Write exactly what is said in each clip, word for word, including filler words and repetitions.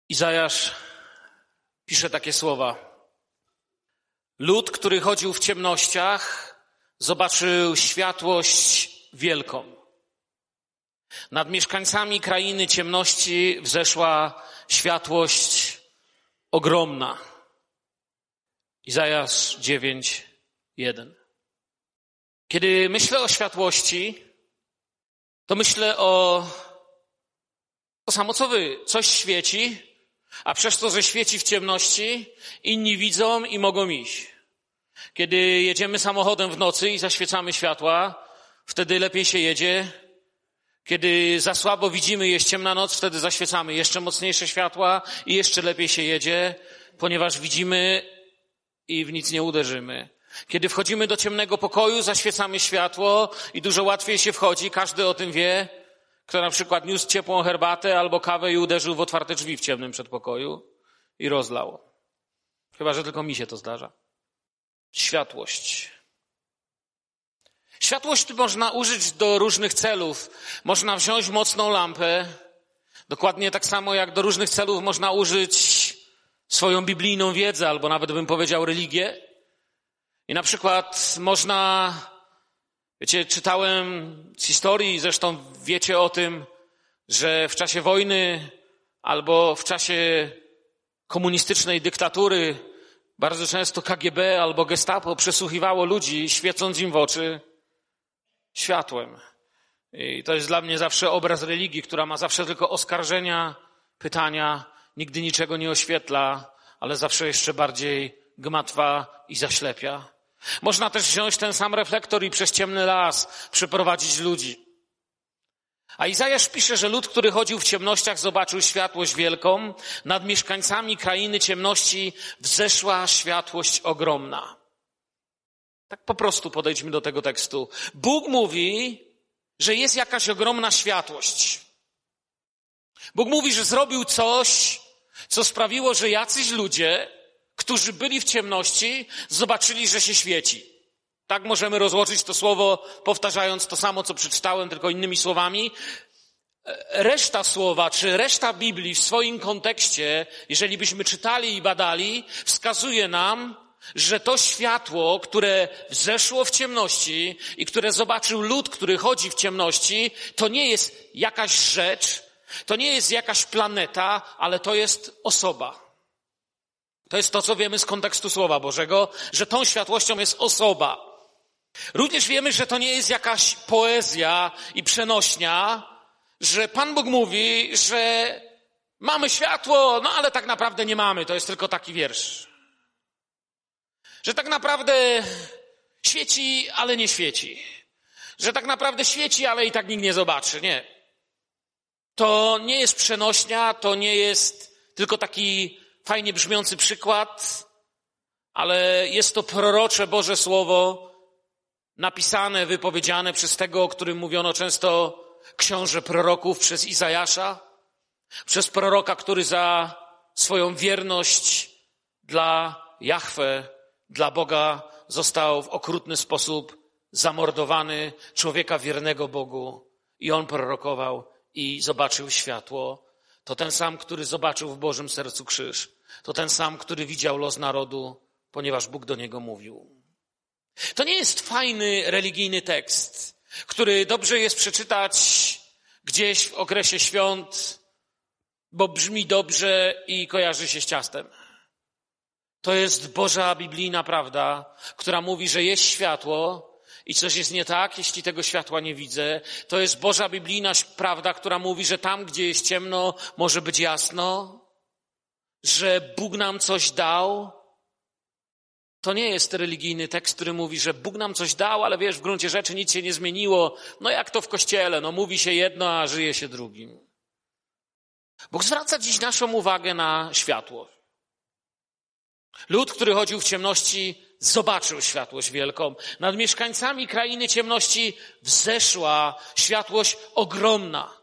Izajasz pisze takie słowa. Lud, który chodził w ciemnościach, zobaczył światłość wielką. Nad mieszkańcami krainy ciemności wzeszła światłość ogromna. Izajasz dziewięć, jeden. Kiedy myślę o światłości, to myślę o to samo co wy. Coś świeci, a przez to, że świeci w ciemności, inni widzą i mogą iść. Kiedy jedziemy samochodem w nocy i zaświecamy światła, wtedy lepiej się jedzie. Kiedy za słabo widzimy, jest ciemna noc, wtedy zaświecamy jeszcze mocniejsze światła i jeszcze lepiej się jedzie, ponieważ widzimy i w nic nie uderzymy. Kiedy wchodzimy do ciemnego pokoju, zaświecamy światło i dużo łatwiej się wchodzi. Każdy o tym wie, kto na przykład niósł ciepłą herbatę albo kawę i uderzył w otwarte drzwi w ciemnym przedpokoju i rozlał. Chyba że tylko mi się to zdarza. Światłość. Światłość można użyć do różnych celów. Można wziąć mocną lampę, dokładnie tak samo jak do różnych celów można użyć swoją biblijną wiedzę, albo nawet bym powiedział religię. I na przykład można, wiecie, czytałem z historii, zresztą wiecie o tym, że w czasie wojny albo w czasie komunistycznej dyktatury bardzo często K G B albo Gestapo przesłuchiwało ludzi, świecąc im w oczy światłem. I to jest dla mnie zawsze obraz religii, która ma zawsze tylko oskarżenia, pytania, nigdy niczego nie oświetla, ale zawsze jeszcze bardziej gmatwa i zaślepia. Można też wziąć ten sam reflektor i przez ciemny las przyprowadzić ludzi. A Izajasz pisze, że lud, który chodził w ciemnościach, zobaczył światłość wielką. Nad mieszkańcami krainy ciemności wzeszła światłość ogromna. Tak po prostu podejdźmy do tego tekstu. Bóg mówi, że jest jakaś ogromna światłość. Bóg mówi, że zrobił coś, co sprawiło, że jacyś ludzie, którzy byli w ciemności, zobaczyli, że się świeci. Tak możemy rozłożyć to słowo, powtarzając to samo, co przeczytałem, tylko innymi słowami. Reszta słowa, czy reszta Biblii w swoim kontekście, jeżeli byśmy czytali i badali, wskazuje nam, że to światło, które wzeszło w ciemności i które zobaczył lud, który chodzi w ciemności, to nie jest jakaś rzecz, to nie jest jakaś planeta, ale to jest osoba. To jest to, co wiemy z kontekstu Słowa Bożego, że tą światłością jest osoba. Również wiemy, że to nie jest jakaś poezja i przenośnia, że Pan Bóg mówi, że mamy światło, no ale tak naprawdę nie mamy, to jest tylko taki wiersz. Że tak naprawdę świeci, ale nie świeci. Że tak naprawdę świeci, ale i tak nikt nie zobaczy. Nie. To nie jest przenośnia, to nie jest tylko taki fajnie brzmiący przykład, ale jest to prorocze Boże Słowo, napisane, wypowiedziane przez tego, o którym mówiono często książę proroków, przez Izajasza, przez proroka, który za swoją wierność dla Jahwe, dla Boga został w okrutny sposób zamordowany, człowieka wiernego Bogu. I on prorokował i zobaczył światło. To ten sam, który zobaczył w Bożym sercu krzyż. To ten sam, który widział los narodu, ponieważ Bóg do niego mówił. To nie jest fajny, religijny tekst, który dobrze jest przeczytać gdzieś w okresie świąt, bo brzmi dobrze i kojarzy się z ciastem. To jest Boża biblijna prawda, która mówi, że jest światło i coś jest nie tak, jeśli tego światła nie widzę. To jest Boża biblijna prawda, która mówi, że tam, gdzie jest ciemno, może być jasno, że Bóg nam coś dał. To nie jest religijny tekst, który mówi, że Bóg nam coś dał, ale wiesz, w gruncie rzeczy nic się nie zmieniło. No jak to w kościele, no mówi się jedno, a żyje się drugim. Bóg zwraca dziś naszą uwagę na światło. Lud, który chodził w ciemności, zobaczył światłość wielką. Nad mieszkańcami krainy ciemności wzeszła światłość ogromna.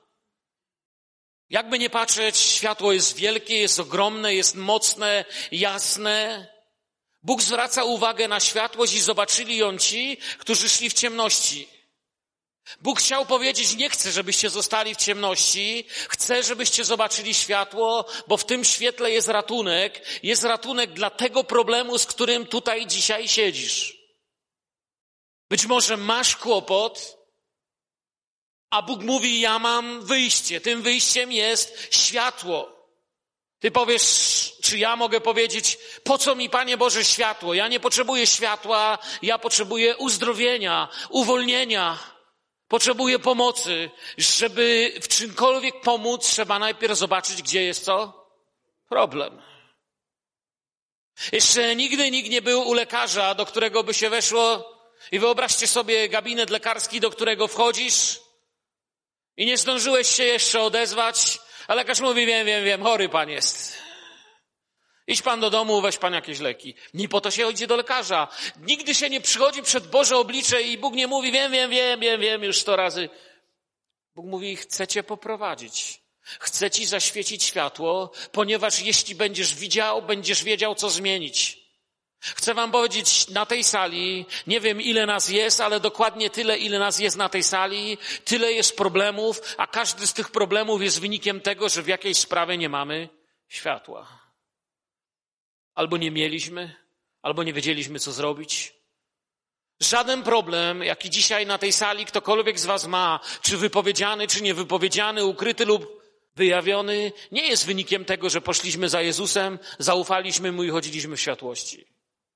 Jakby nie patrzeć, światło jest wielkie, jest ogromne, jest mocne, jasne. Bóg zwraca uwagę na światłość i zobaczyli ją ci, którzy szli w ciemności. Bóg chciał powiedzieć, nie chcę, żebyście zostali w ciemności, chcę, żebyście zobaczyli światło, bo w tym świetle jest ratunek, jest ratunek dla tego problemu, z którym tutaj dzisiaj siedzisz. Być może masz kłopot, a Bóg mówi, ja mam wyjście, tym wyjściem jest światło. Ty powiesz, czy ja mogę powiedzieć, po co mi, Panie Boże, światło? Ja nie potrzebuję światła, ja potrzebuję uzdrowienia, uwolnienia. Potrzebuję pomocy. Żeby w czymkolwiek pomóc, trzeba najpierw zobaczyć, gdzie jest co? Problem. Jeszcze nigdy nikt nie był u lekarza, do którego by się weszło i wyobraźcie sobie gabinet lekarski, do którego wchodzisz i nie zdążyłeś się jeszcze odezwać, a lekarz mówi, wiem, wiem, wiem, chory pan jest. Idź pan do domu, weź pan jakieś leki. Nie po to się chodzi do lekarza. Nigdy się nie przychodzi przed Boże oblicze i Bóg nie mówi, wiem, wiem, wiem, wiem, wiem, już sto razy. Bóg mówi, chcę cię poprowadzić. Chcę ci zaświecić światło, ponieważ jeśli będziesz widział, będziesz wiedział, co zmienić. Chcę wam powiedzieć, na tej sali, nie wiem ile nas jest, ale dokładnie tyle, ile nas jest na tej sali, tyle jest problemów, a każdy z tych problemów jest wynikiem tego, że w jakiejś sprawie nie mamy światła. Albo nie mieliśmy, albo nie wiedzieliśmy, co zrobić. Żaden problem, jaki dzisiaj na tej sali ktokolwiek z was ma, czy wypowiedziany, czy niewypowiedziany, ukryty lub wyjawiony, nie jest wynikiem tego, że poszliśmy za Jezusem, zaufaliśmy Mu i chodziliśmy w światłości.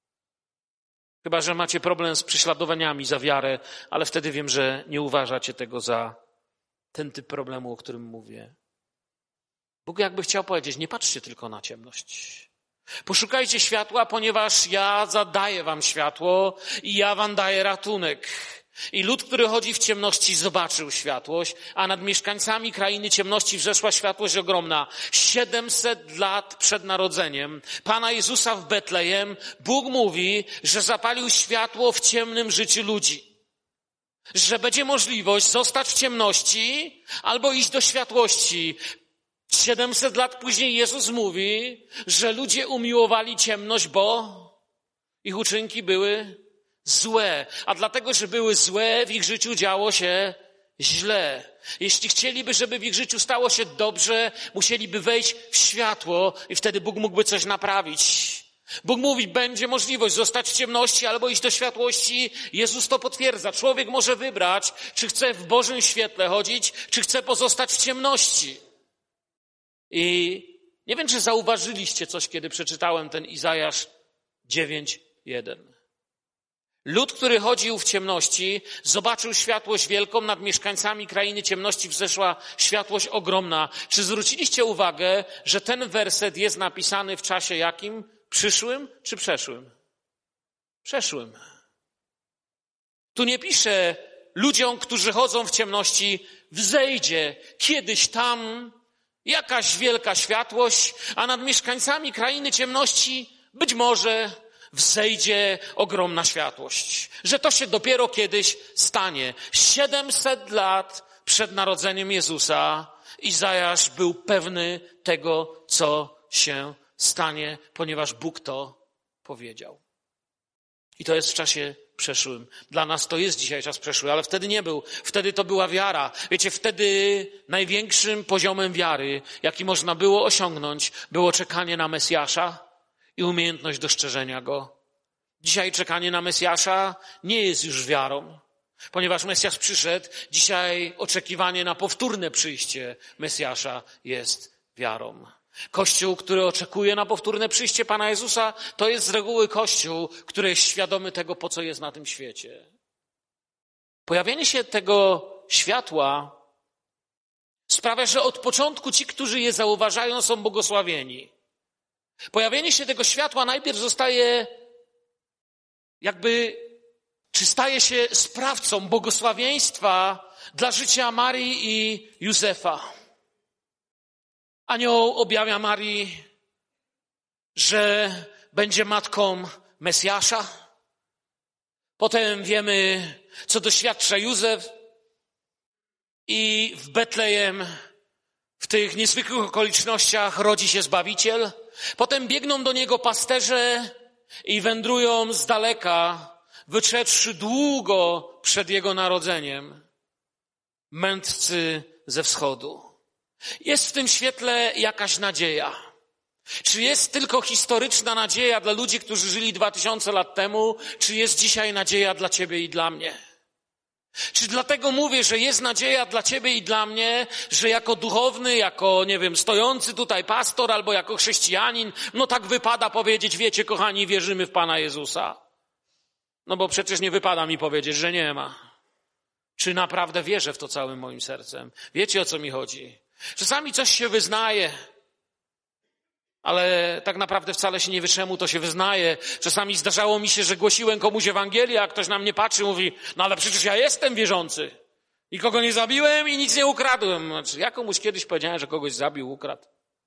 Chyba że macie problem z prześladowaniami za wiarę, ale wtedy wiem, że nie uważacie tego za ten typ problemu, o którym mówię. Bóg jakby chciał powiedzieć, nie patrzcie tylko na ciemność. Poszukajcie światła, ponieważ ja zadaję wam światło i ja wam daję ratunek. I lud, który chodzi w ciemności, zobaczył światłość, a nad mieszkańcami krainy ciemności wzeszła światłość ogromna. Siedemset lat przed narodzeniem Pana Jezusa w Betlejem Bóg mówi, że zapalił światło w ciemnym życiu ludzi. Że będzie możliwość zostać w ciemności albo iść do światłości. Siedemset lat później Jezus mówi, że ludzie umiłowali ciemność, bo ich uczynki były złe. A dlatego, że były złe, w ich życiu działo się źle. Jeśli chcieliby, żeby w ich życiu stało się dobrze, musieliby wejść w światło i wtedy Bóg mógłby coś naprawić. Bóg mówi, będzie możliwość zostać w ciemności albo iść do światłości. Jezus to potwierdza. Człowiek może wybrać, czy chce w Bożym świetle chodzić, czy chce pozostać w ciemności. I nie wiem, czy zauważyliście coś, kiedy przeczytałem ten Izajasz dziewięć jeden. Lud, który chodził w ciemności, zobaczył światłość wielką, nad mieszkańcami krainy ciemności wzeszła światłość ogromna. Czy zwróciliście uwagę, że ten werset jest napisany w czasie jakim? Przyszłym czy przeszłym? Przeszłym. Tu nie pisze ludziom, którzy chodzą w ciemności, wzejdzie kiedyś tam jakaś wielka światłość, a nad mieszkańcami krainy ciemności być może wzejdzie ogromna światłość. Że to się dopiero kiedyś stanie. Siedemset lat przed narodzeniem Jezusa Izajasz był pewny tego, co się stanie, ponieważ Bóg to powiedział. I to jest w czasie przeszłym. Dla nas to jest dzisiaj czas przeszły, ale wtedy nie był. Wtedy to była wiara. Wiecie, wtedy największym poziomem wiary, jaki można było osiągnąć, było czekanie na Mesjasza i umiejętność dostrzeżenia Go. Dzisiaj czekanie na Mesjasza nie jest już wiarą, ponieważ Mesjasz przyszedł. Dzisiaj oczekiwanie na powtórne przyjście Mesjasza jest wiarą. Kościół, który oczekuje na powtórne przyjście Pana Jezusa, to jest z reguły Kościół, który jest świadomy tego, po co jest na tym świecie. Pojawienie się tego światła sprawia, że od początku ci, którzy je zauważają, są błogosławieni. Pojawienie się tego światła najpierw zostaje jakby, czy staje się sprawcą błogosławieństwa dla życia Marii i Józefa. Anioł objawia Marii, że będzie matką Mesjasza. Potem wiemy, co doświadcza Józef i w Betlejem w tych niezwykłych okolicznościach rodzi się Zbawiciel. Potem biegną do niego pasterze i wędrują z daleka, wyszedłszy długo przed jego narodzeniem. mędrcy ze wschodu. Jest w tym świetle jakaś nadzieja. Czy jest tylko historyczna nadzieja dla ludzi, którzy żyli dwa tysiące lat temu, czy jest dzisiaj nadzieja dla ciebie i dla mnie? Czy dlatego mówię, że jest nadzieja dla ciebie i dla mnie, że jako duchowny, jako, nie wiem, stojący tutaj pastor albo jako chrześcijanin, no tak wypada powiedzieć, wiecie, kochani, wierzymy w Pana Jezusa. No bo przecież nie wypada mi powiedzieć, że nie ma. Czy naprawdę wierzę w to całym moim sercem? Wiecie, o co mi chodzi? Czasami coś się wyznaje, ale tak naprawdę wcale się nie wie, czemu to się wyznaje. Czasami zdarzało mi się, że głosiłem komuś Ewangelię, a ktoś na mnie patrzy i mówi, no ale przecież ja jestem wierzący. Nikogo nie zabiłem i nic nie ukradłem. Znaczy, ja komuś kiedyś powiedziałem, że kogoś zabił, ukradł.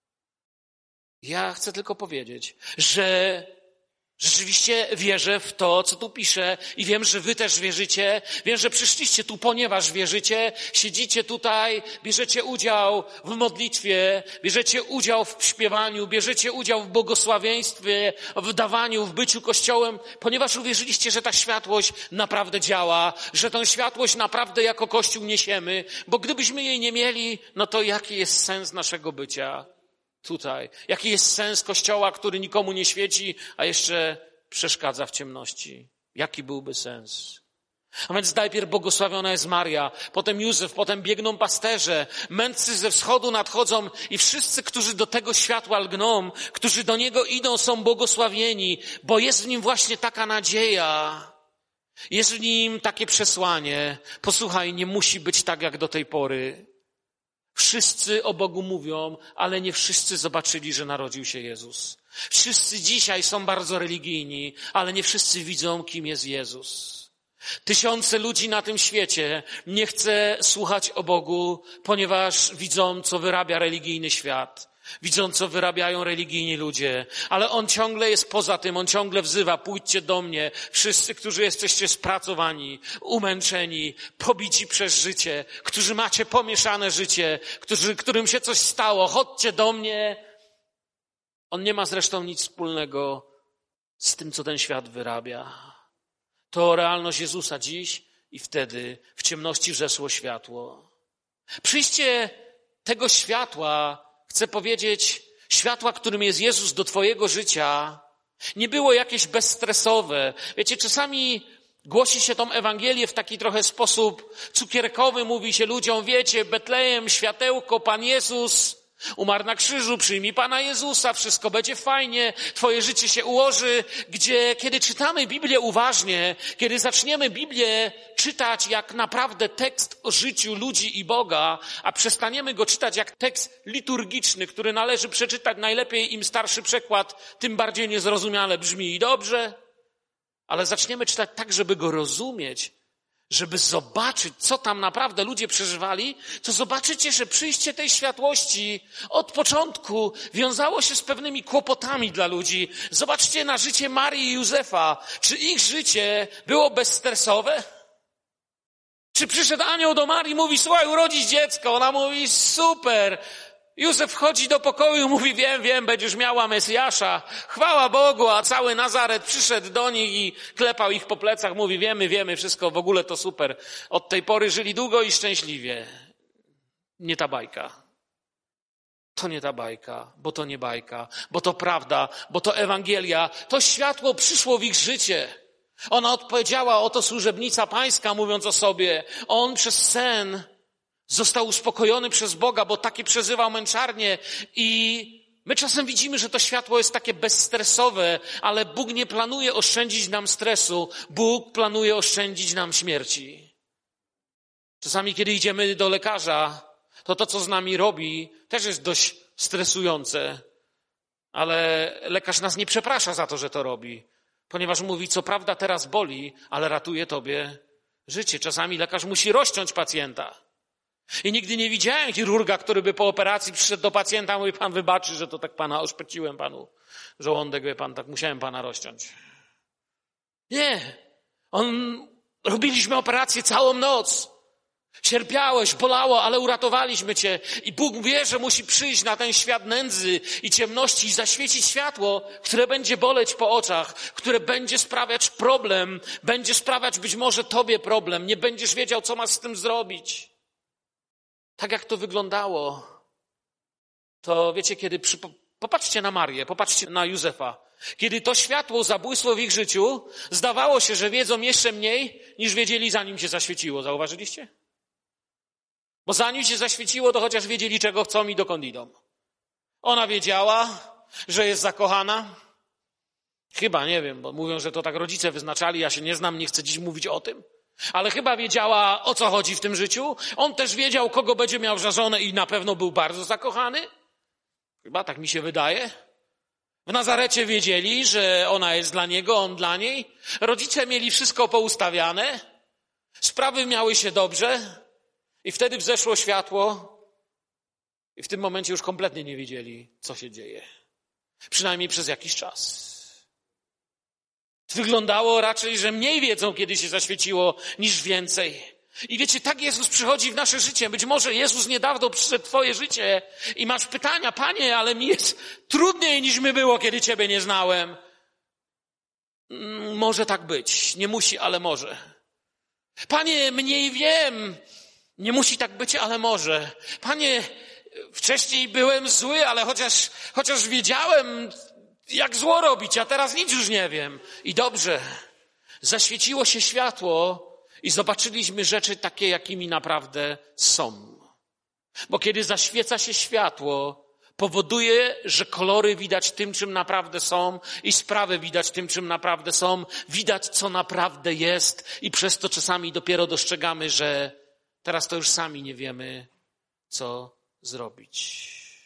Ja chcę tylko powiedzieć, że rzeczywiście wierzę w to, co tu piszę i wiem, że wy też wierzycie. Wiem, że przyszliście tu, ponieważ wierzycie. Siedzicie tutaj, bierzecie udział w modlitwie, bierzecie udział w śpiewaniu, bierzecie udział w błogosławieństwie, w dawaniu, w byciu Kościołem, ponieważ uwierzyliście, że ta światłość naprawdę działa, że tę światłość naprawdę jako Kościół niesiemy, bo gdybyśmy jej nie mieli, no to jaki jest sens naszego bycia tutaj? Jaki jest sens Kościoła, który nikomu nie świeci, a jeszcze przeszkadza w ciemności? Jaki byłby sens? A więc najpierw błogosławiona jest Maria, potem Józef, potem biegną pasterze, mędrcy ze wschodu nadchodzą i wszyscy, którzy do tego światła lgną, którzy do niego idą, są błogosławieni, bo jest w nim właśnie taka nadzieja, jest w nim takie przesłanie. Posłuchaj, nie musi być tak jak do tej pory. Wszyscy o Bogu mówią, ale nie wszyscy zobaczyli, że narodził się Jezus. Wszyscy dzisiaj są bardzo religijni, ale nie wszyscy widzą, kim jest Jezus. Tysiące ludzi na tym świecie nie chce słuchać o Bogu, ponieważ widzą, co wyrabia religijny świat. Widzą, co wyrabiają religijni ludzie, ale On ciągle jest poza tym, On ciągle wzywa, pójdźcie do mnie, wszyscy, którzy jesteście spracowani, umęczeni, pobici przez życie, którzy macie pomieszane życie, którzy, którym się coś stało, chodźcie do mnie. On nie ma zresztą nic wspólnego z tym, co ten świat wyrabia. To realność Jezusa dziś i wtedy w ciemności wzeszło światło. Przyjście tego światła, chcę powiedzieć, światła, którym jest Jezus do twojego życia, nie było jakieś bezstresowe. Wiecie, czasami głosi się tą Ewangelię w taki trochę sposób cukierkowy, mówi się ludziom, wiecie, Betlejem, światełko, Pan Jezus umarł na krzyżu, przyjmij Pana Jezusa, wszystko będzie fajnie, twoje życie się ułoży. Gdzie, kiedy czytamy Biblię uważnie, kiedy zaczniemy Biblię czytać jak naprawdę tekst o życiu ludzi i Boga, a przestaniemy go czytać jak tekst liturgiczny, który należy przeczytać najlepiej, im starszy przekład, tym bardziej niezrozumiale brzmi i dobrze, ale zaczniemy czytać tak, żeby go rozumieć, żeby zobaczyć, co tam naprawdę ludzie przeżywali, to zobaczycie, że przyjście tej światłości od początku wiązało się z pewnymi kłopotami dla ludzi. Zobaczcie na życie Marii i Józefa. Czy ich życie było bezstresowe? Czy przyszedł anioł do Marii i mówi, słuchaj, urodzisz dziecko? Ona mówi, super. Józef wchodzi do pokoju, mówi, wiem, wiem, będziesz miała Mesjasza. Chwała Bogu, a cały Nazaret przyszedł do nich i klepał ich po plecach, mówi, wiemy, wiemy, wszystko, w ogóle to super. Od tej pory żyli długo i szczęśliwie. Nie ta bajka. To nie ta bajka, bo to nie bajka, bo to prawda, bo to Ewangelia. To światło przyszło w ich życie. Ona odpowiedziała, oto służebnica pańska, mówiąc o sobie. On przez sen został uspokojony przez Boga, bo takie przeżywał męczarnię i my czasem widzimy, że to światło jest takie bezstresowe, ale Bóg nie planuje oszczędzić nam stresu, Bóg planuje oszczędzić nam śmierci. Czasami, kiedy idziemy do lekarza, to to, co z nami robi, też jest dość stresujące, ale lekarz nas nie przeprasza za to, że to robi, ponieważ mówi, co prawda teraz boli, ale ratuje tobie życie. Czasami lekarz musi rozciąć pacjenta. I nigdy nie widziałem chirurga, który by po operacji przyszedł do pacjenta i mówi, pan wybaczy, że to tak pana oszpeciłem panu żołądek, wie pan, tak musiałem pana rozciąć. Nie. On, robiliśmy operację całą noc. Cierpiałeś, bolało, ale uratowaliśmy cię. I Bóg wie, że musi przyjść na ten świat nędzy i ciemności i zaświecić światło, które będzie boleć po oczach, które będzie sprawiać problem, będzie sprawiać być może tobie problem. Nie będziesz wiedział, co masz z tym zrobić. tak jak to wyglądało, to wiecie, kiedy... Przy... Popatrzcie na Marię, popatrzcie na Józefa. Kiedy to światło zabłysło w ich życiu, zdawało się, że wiedzą jeszcze mniej, niż wiedzieli, zanim się zaświeciło. Zauważyliście? Bo zanim się zaświeciło, to chociaż wiedzieli, czego chcą i dokąd idą. Ona wiedziała, że jest zakochana. Chyba, nie wiem, bo mówią, że to tak rodzice wyznaczali. Ja się nie znam, nie chcę dziś mówić o tym. Ale chyba wiedziała, o co chodzi w tym życiu. On też wiedział, kogo będzie miał za żonę i na pewno był bardzo zakochany. Chyba tak mi się wydaje. W Nazarecie wiedzieli, że ona jest dla niego, on dla niej. Rodzice mieli wszystko poustawiane. Sprawy miały się dobrze. I wtedy wzeszło światło. I w tym momencie już kompletnie nie wiedzieli, co się dzieje. Przynajmniej przez jakiś czas. Wyglądało raczej, że mniej wiedzą, kiedy się zaświeciło, niż więcej. I wiecie, tak Jezus przychodzi w nasze życie. Być może Jezus niedawno przyszedł w twoje życie i masz pytania, Panie, ale mi jest trudniej niż mi było, kiedy Ciebie nie znałem. Może tak być. Nie musi, ale może. Panie, mniej wiem. Nie musi tak być, ale może. Panie, wcześniej byłem zły, ale chociaż, chociaż wiedziałem, jak zło robić, a teraz nic już nie wiem. I dobrze. Zaświeciło się światło i zobaczyliśmy rzeczy takie, jakimi naprawdę są. Bo kiedy zaświeca się światło, powoduje, że kolory widać tym, czym naprawdę są i sprawy widać tym, czym naprawdę są. Widać, co naprawdę jest i przez to czasami dopiero dostrzegamy, że teraz to już sami nie wiemy, co zrobić.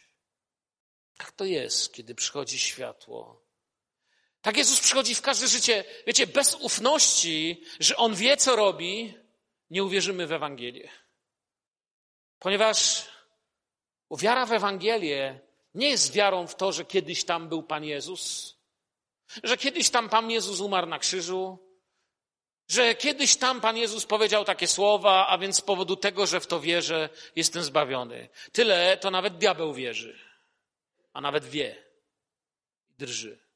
Tak to jest, kiedy przychodzi światło. Tak Jezus przychodzi w każde życie. Wiecie, bez ufności, że On wie, co robi, nie uwierzymy w Ewangelię. Ponieważ wiara w Ewangelię nie jest wiarą w to, że kiedyś tam był Pan Jezus, że kiedyś tam Pan Jezus umarł na krzyżu, że kiedyś tam Pan Jezus powiedział takie słowa, a więc z powodu tego, że w to wierzę, jestem zbawiony. Tyle to nawet diabeł wierzy, a nawet wie i drży.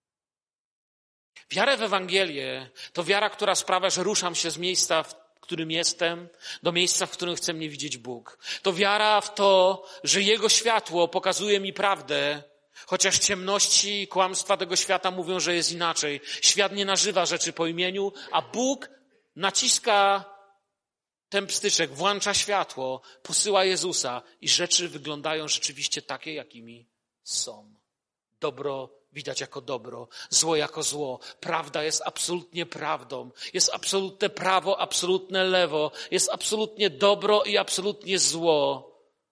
Wiara w Ewangelię to wiara, która sprawia, że ruszam się z miejsca, w którym jestem, do miejsca, w którym chce mnie widzieć Bóg. To wiara w to, że Jego światło pokazuje mi prawdę, chociaż ciemności i kłamstwa tego świata mówią, że jest inaczej. Świat nie nazywa rzeczy po imieniu, a Bóg naciska ten pstyczek, włącza światło, posyła Jezusa i rzeczy wyglądają rzeczywiście takie, jakimi są. Dobro widać jako dobro, zło jako zło. Prawda jest absolutnie prawdą. Jest absolutne prawo, absolutne lewo. Jest absolutnie dobro i absolutnie zło.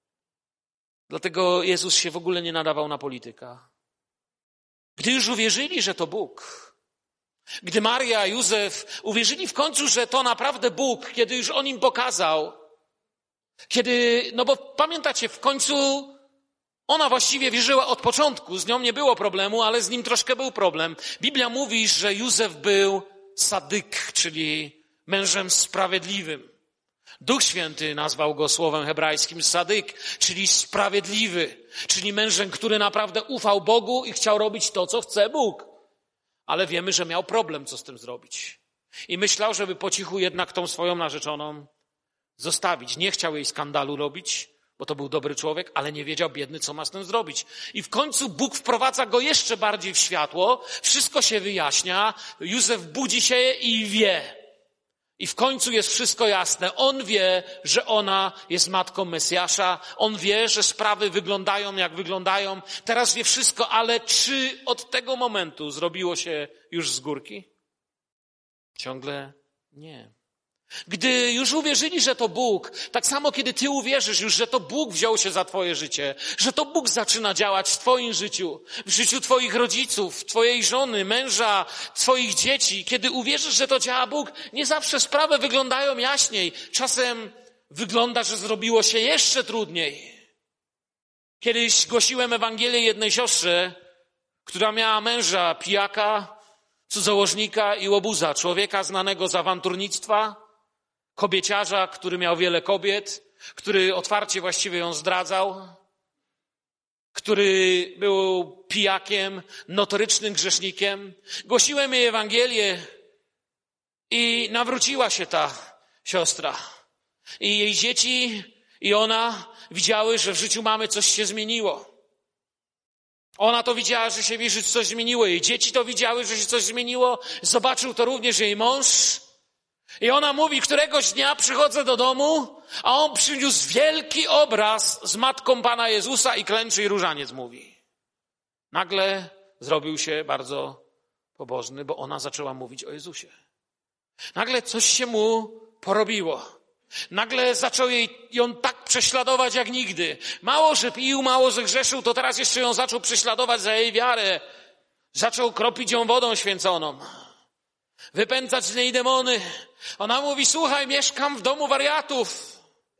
Dlatego Jezus się w ogóle nie nadawał na polityka. Gdy już uwierzyli, że to Bóg, gdy Maria, Józef uwierzyli w końcu, że to naprawdę Bóg, kiedy już On im pokazał, kiedy, no bo pamiętacie, w końcu ona właściwie wierzyła od początku, z nią nie było problemu, ale z nim troszkę był problem. Biblia mówi, że Józef był sadyk, czyli mężem sprawiedliwym. Duch Święty nazwał go słowem hebrajskim sadyk, czyli sprawiedliwy, czyli mężem, który naprawdę ufał Bogu i chciał robić to, co chce Bóg. Ale wiemy, że miał problem, co z tym zrobić. I myślał, żeby po cichu jednak tą swoją narzeczoną zostawić. Nie chciał jej skandalu robić, bo to był dobry człowiek, ale nie wiedział biedny, co ma z tym zrobić. I w końcu Bóg wprowadza go jeszcze bardziej w światło, wszystko się wyjaśnia, Józef budzi się i wie. I w końcu jest wszystko jasne. On wie, że ona jest matką Mesjasza, on wie, że sprawy wyglądają jak wyglądają. Teraz wie wszystko, ale czy od tego momentu zrobiło się już z górki? Ciągle nie. Gdy już uwierzyli, że to Bóg, tak samo kiedy ty uwierzysz już, że to Bóg wziął się za twoje życie, że to Bóg zaczyna działać w twoim życiu, w życiu twoich rodziców, twojej żony, męża, twoich dzieci, kiedy uwierzysz, że to działa Bóg, nie zawsze sprawy wyglądają jaśniej. Czasem wygląda, że zrobiło się jeszcze trudniej. Kiedyś głosiłem Ewangelię jednej siostrze, która miała męża pijaka, cudzołożnika i łobuza, człowieka znanego z awanturnictwa, kobieciarza, który miał wiele kobiet, który otwarcie właściwie ją zdradzał, który był pijakiem, notorycznym grzesznikiem. Głosiłem jej Ewangelię i nawróciła się ta siostra. I jej dzieci i ona widziały, że w życiu mamy coś się zmieniło. Ona to widziała, że się w jej życiu coś zmieniło. Jej dzieci to widziały, że się coś zmieniło. Zobaczył to również jej mąż. I ona mówi, któregoś dnia przychodzę do domu, a on przyniósł wielki obraz z matką Pana Jezusa i klęczy i różaniec mówi. Nagle zrobił się bardzo pobożny, bo ona zaczęła mówić o Jezusie. Nagle coś się mu porobiło. Nagle zaczął jej ją tak prześladować jak nigdy. Mało, że pił, mało, że grzeszył, to teraz jeszcze ją zaczął prześladować za jej wiarę. Zaczął kropić ją wodą święconą. Wypędzać z niej demony. Ona mówi, słuchaj, mieszkam w domu wariatów.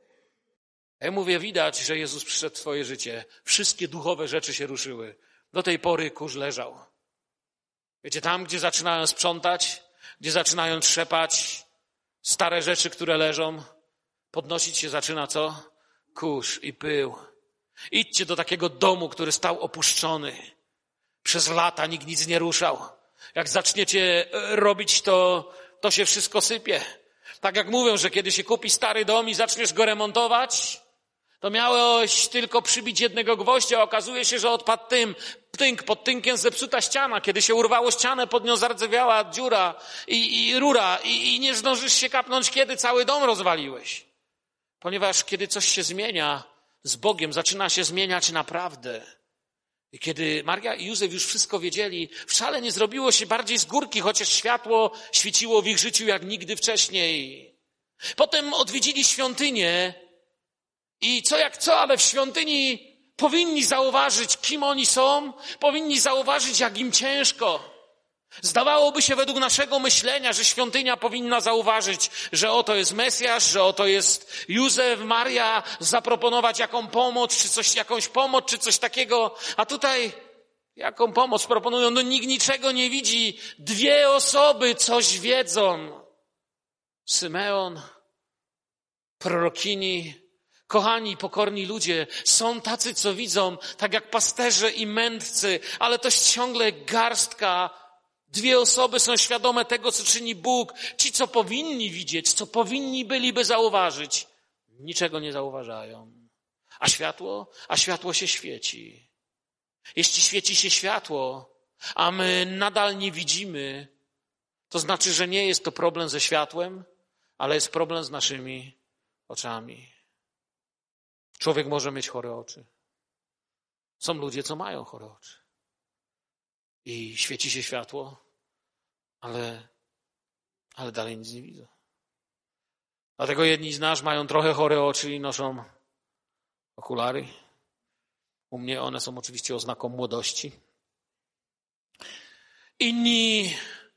Ja mówię, widać, że Jezus przyszedł w twoje życie. Wszystkie duchowe rzeczy się ruszyły. Do tej pory kurz leżał. Wiecie, tam, gdzie zaczynają sprzątać, gdzie zaczynają trzepać stare rzeczy, które leżą, podnosić się zaczyna co? Kurz i pył. Idźcie do takiego domu, który stał opuszczony. Przez lata nikt nic nie ruszał. Jak zaczniecie robić, to, to się wszystko sypie. Tak jak mówią, że kiedy się kupi stary dom i zaczniesz go remontować, to miałeś tylko przybić jednego gwoździa, a okazuje się, że odpadł tym, tynk, pod tynkiem zepsuta ściana. Kiedy się urwało ścianę, pod nią zardzewiała dziura i, i rura i, i nie zdążysz się kapnąć, kiedy cały dom rozwaliłeś. Ponieważ kiedy coś się zmienia z Bogiem, zaczyna się zmieniać naprawdę. I kiedy Maria i Józef już wszystko wiedzieli, wcale nie zrobiło się bardziej z górki, chociaż światło świeciło w ich życiu jak nigdy wcześniej. Potem odwiedzili świątynię i co jak co, ale w świątyni powinni zauważyć, kim oni są, powinni zauważyć, jak im ciężko. Zdawałoby się według naszego myślenia, że świątynia powinna zauważyć, że oto jest Mesjasz, że oto jest Józef, Maria, zaproponować jaką pomoc, czy coś, jakąś pomoc, czy coś takiego. A tutaj jaką pomoc proponują? No nikt niczego nie widzi. Dwie osoby coś wiedzą. Symeon, prorokini, kochani, pokorni ludzie, są tacy, co widzą, tak jak pasterze i mędrcy, ale to jest ciągle garstka. Dwie osoby są świadome tego, co czyni Bóg. Ci, co powinni widzieć, co powinni byliby zauważyć, niczego nie zauważają. A światło? A światło się świeci. Jeśli świeci się światło, a my nadal nie widzimy, to znaczy, że nie jest to problem ze światłem, ale jest problem z naszymi oczami. Człowiek może mieć chore oczy. Są ludzie, co mają chore oczy. I świeci się światło, ale, ale dalej nic nie widzą. Dlatego jedni z nas mają trochę chore oczy i noszą okulary. U mnie one są oczywiście oznaką młodości. Inni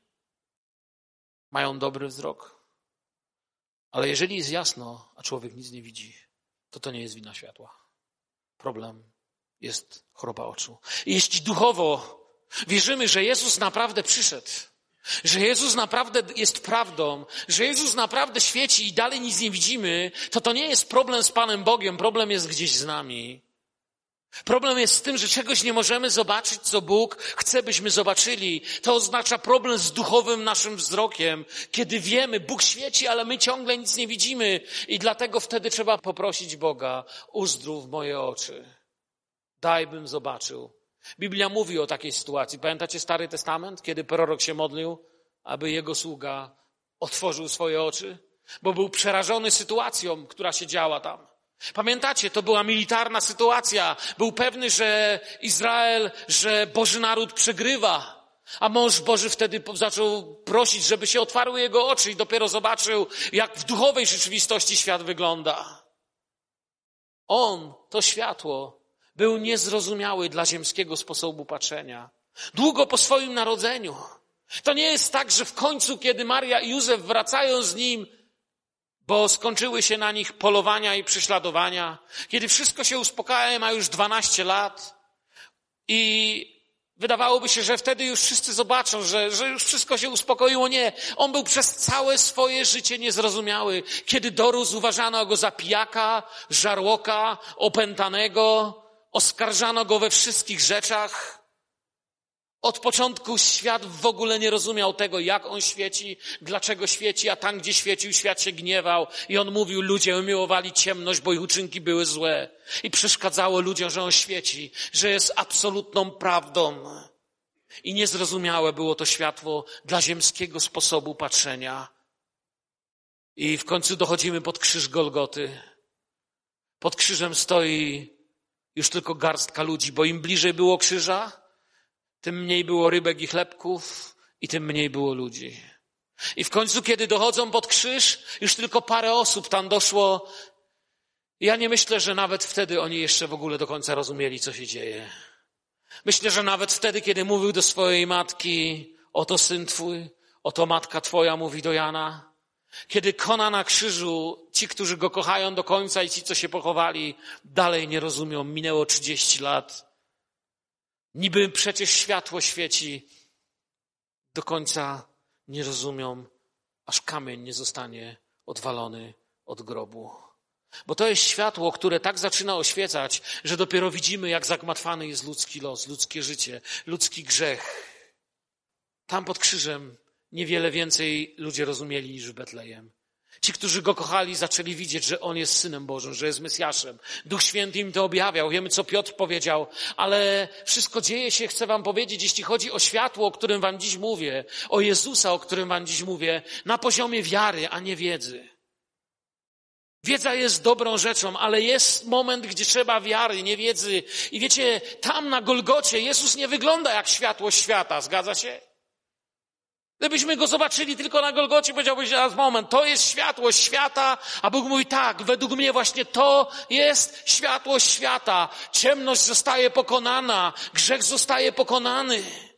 mają dobry wzrok. Ale jeżeli jest jasno, a człowiek nic nie widzi, to to nie jest wina światła. Problem jest choroba oczu. I jeśli duchowo wierzymy, że Jezus naprawdę przyszedł, że Jezus naprawdę jest prawdą, że Jezus naprawdę świeci i dalej nic nie widzimy, to to nie jest problem z Panem Bogiem, problem jest gdzieś z nami. Problem jest z tym, że czegoś nie możemy zobaczyć, co Bóg chce, byśmy zobaczyli. To oznacza problem z duchowym naszym wzrokiem. Kiedy wiemy, Bóg świeci, ale my ciągle nic nie widzimy i dlatego wtedy trzeba poprosić Boga, uzdrów moje oczy. Daj, bym zobaczył. Biblia mówi o takiej sytuacji. Pamiętacie Stary Testament, kiedy prorok się modlił, aby jego sługa otworzył swoje oczy? Bo był przerażony sytuacją, która się działa tam. Pamiętacie, to była militarna sytuacja. Był pewny, że Izrael, że Boży naród przegrywa. A mąż Boży wtedy zaczął prosić, żeby się otwarły jego oczy i dopiero zobaczył, jak w duchowej rzeczywistości świat wygląda. On, to światło, był niezrozumiały dla ziemskiego sposobu patrzenia. Długo po swoim narodzeniu. To nie jest tak, że w końcu, kiedy Maria i Józef wracają z nim, bo skończyły się na nich polowania i prześladowania, kiedy wszystko się uspokaja, ma już dwanaście lat i wydawałoby się, że wtedy już wszyscy zobaczą, że, że już wszystko się uspokoiło. Nie. On był przez całe swoje życie niezrozumiały. Kiedy dorósł, uważano go za pijaka, żarłoka, opętanego, oskarżano go we wszystkich rzeczach. Od początku świat w ogóle nie rozumiał tego, jak on świeci, dlaczego świeci, a tam, gdzie świecił, świat się gniewał. I on mówił, ludzie umiłowali ciemność, bo ich uczynki były złe. I przeszkadzało ludziom, że on świeci, że jest absolutną prawdą. I niezrozumiałe było to światło dla ziemskiego sposobu patrzenia. I w końcu dochodzimy pod krzyż Golgoty. Pod krzyżem stoi już tylko garstka ludzi, bo im bliżej było krzyża, tym mniej było rybek i chlebków i tym mniej było ludzi. I w końcu, kiedy dochodzą pod krzyż, już tylko parę osób tam doszło. Ja nie myślę, że nawet wtedy oni jeszcze w ogóle do końca rozumieli, co się dzieje. Myślę, że nawet wtedy, kiedy mówił do swojej matki, oto syn twój, oto matka twoja, mówi do Jana. Kiedy kona na krzyżu, ci, którzy go kochają do końca i ci, co się pochowali, dalej nie rozumią. Minęło trzydzieści lat. Niby przecież światło świeci. Do końca nie rozumią, aż kamień nie zostanie odwalony od grobu. Bo to jest światło, które tak zaczyna oświecać, że dopiero widzimy, jak zagmatwany jest ludzki los, ludzkie życie, ludzki grzech. Tam pod krzyżem niewiele więcej ludzie rozumieli niż w Betlejem. Ci, którzy go kochali, zaczęli widzieć, że on jest Synem Bożym, że jest Mesjaszem. Duch Święty im to objawiał. Wiemy, co Piotr powiedział, ale wszystko dzieje się, chcę wam powiedzieć, jeśli chodzi o światło, o którym wam dziś mówię, o Jezusa, o którym wam dziś mówię, na poziomie wiary, a nie wiedzy. Wiedza jest dobrą rzeczą, ale jest moment, gdzie trzeba wiary, nie wiedzy. I wiecie, tam na Golgocie Jezus nie wygląda jak światło świata, zgadza się? Gdybyśmy go zobaczyli tylko na Golgocie, powiedziałbyś, teraz moment, to jest światłość świata, a Bóg mówi tak, według mnie właśnie to jest światłość świata. Ciemność zostaje pokonana, grzech zostaje pokonany.